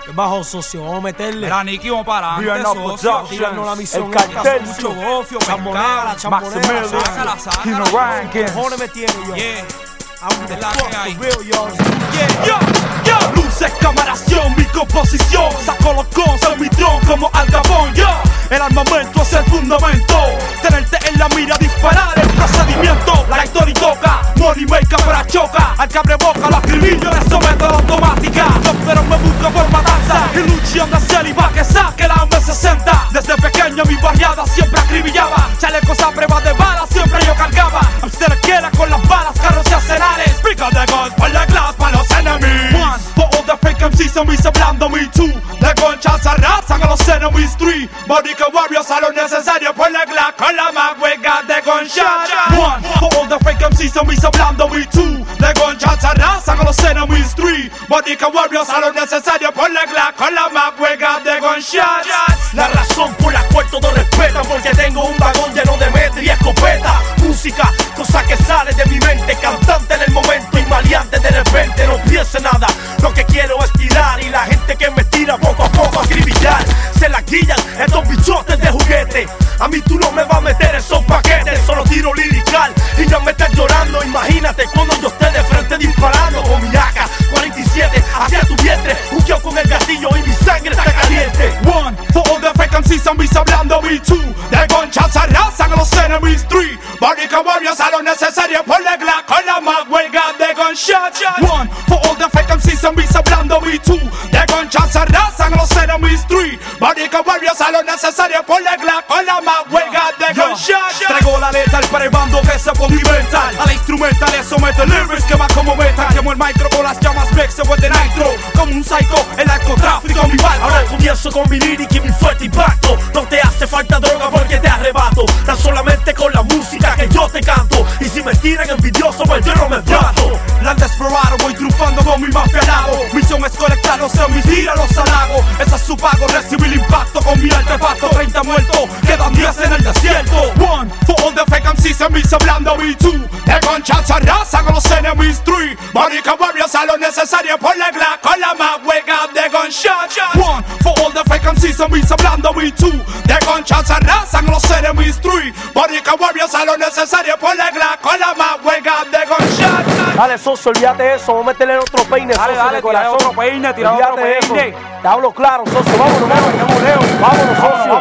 Bajo, socio, vamos a meterle. Mira, Nicky, vamos para adelante, socio. Tirarnos la misión El cartel, mucho gofio, chambonera, la chambonera. Sácala. Kino Rankin. Cojones me tiene yo. Yeah. I'm the Es la fuck que hay. for real, y'all. Yeah. Luces, camaración, mi composición. Saco los cons en mi tron como Al Capone, El armamento es el fundamento. Tenerte en la mira, disparar el procedimiento. La historia toca, money maker para choca. Al que abre boca lo acribillo, le someto a la automática. Pero me busco por matanza y luchando a hacer y pa' que saque la M60. Desde pequeño mi barriada siempre acribillaba. Chalecos a prueba de balas siempre yo cargaba. I'm still a killer con las balas, carros y arsenales. Pick up the guns, por la glass, pa' los enemies. One, for all the fake MCs zombies hablando me. Two, de conchas arrasan a los enemies. Three, Bodica Warriors a lo necesario por la glass con la más hueca de gunshot. One, for all the fake MCs zombies hablando me. Two, de conchas arrasan a los enemies. Three, Bodica Warriors a lo necesario por la glass con la más hueca de gunshot. La razón por la cual todos respetan, porque tengo un vagón lleno de metra y escopeta. Música, cosa que sale de mi mente, cantante en el momento y maleante de repente. No piense nada, lo que quiero es tirar y la gente que me tira poco a poco acribillar. Se la guillan estos bichotes de juguete. A mí tú no me vas a meter esos paquetes, solo tiro lirical y ya me estás llorando. Imagínate cuando yo esté de frente disparando con mi AK-47 hacia tu vientre, juqueo con el gatillo y mi sangre está caliente. One, for all the fake MCs zombies hablando me. Two, de gonchas arrasan a los enemies. Three, Bodica Warriors a lo necesario por la glass con la más huelga de gunshot. One, for all the fake MCs zombies hablando me. Two, de gonchas arrasan a los enemies. Three, Bodica Warriors a lo necesario por la glass con la más huelga de gunshot. Traigo la letal para el bando que se pone inventar. A la instrumental le someto lyrics que va como metal. Quemo el micro con las llamas Vex se vuelve nitro. Como un psycho, el narcotráfico mi barco. Ahora comienzo con mi lyric y mi fuerte impacto. No te hace falta droga porque te arrebato. Tan solamente con la música que yo te canto. Y si me tiran envidioso pues yo no me trato. La han desexplorado, voy triunfando con mi mafia al lado. Misión es colectar los semis, tíralos al lago. Ese es su pago, recibir impacto con mi artefacto. 30 muertos, quedan 10 en el desierto. One, for all the fake MCs enemies hablando me. Two, de conchas arrasan a los enemies. Three, Bodica Warriors a lo necesario por la glass con la más hueca de gunshot. One, for all the fake MCs enemies hablando me. Two, de conchas arrasan a los enemies. Three, Bodica Warriors a lo necesario por la glass con la más hueca de gunshot. Dale, socio, olvídate de eso. Vamos a meterle otro peine, socio. Dale, tira otro peine, tira otro Olvídate de peine. eso. Te hablo claro, socio. Vámonos, vámonos, socio.